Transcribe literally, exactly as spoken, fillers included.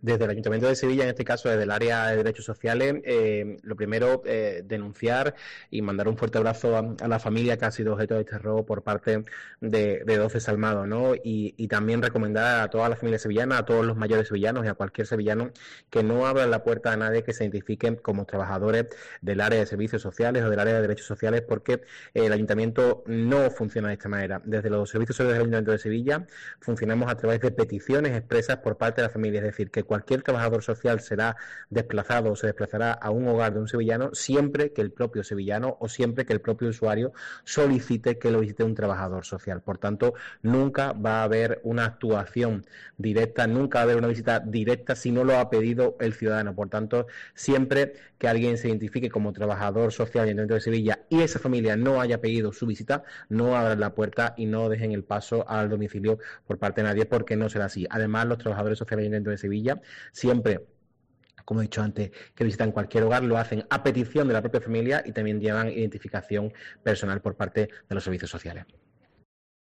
Desde el Ayuntamiento de Sevilla, en este caso desde el área de derechos sociales, eh, lo primero, eh, denunciar y mandar un fuerte abrazo a, a la familia que ha sido objeto de este robo por parte de, de doce Salmados, ¿no? Y, y también recomendar a toda la familia sevillana, a todos los mayores sevillanos y a cualquier sevillano que no abran la puerta a nadie que se identifiquen como trabajadores del área de servicios sociales o del área de derechos sociales, porque el Ayuntamiento no funciona de esta manera. Desde los servicios sociales del Ayuntamiento de Sevilla funcionamos a través de peticiones expresas por parte de la familia, es decir, que cualquier trabajador social será desplazado o se desplazará a un hogar de un sevillano siempre que el propio sevillano o siempre que el propio usuario solicite que lo visite un trabajador social. Por tanto, nunca va a haber una actuación directa, nunca va a haber una visita directa si no lo ha pedido el ciudadano. Por tanto, siempre que alguien se identifique como trabajador social dentro de Sevilla y esa familia no haya pedido su visita, no abran la puerta y no dejen el paso al domicilio por parte de nadie, porque no será así. Además, los trabajadores sociales dentro de Sevilla siempre, como he dicho antes, que visitan cualquier hogar, lo hacen a petición de la propia familia y también llevan identificación personal por parte de los servicios sociales.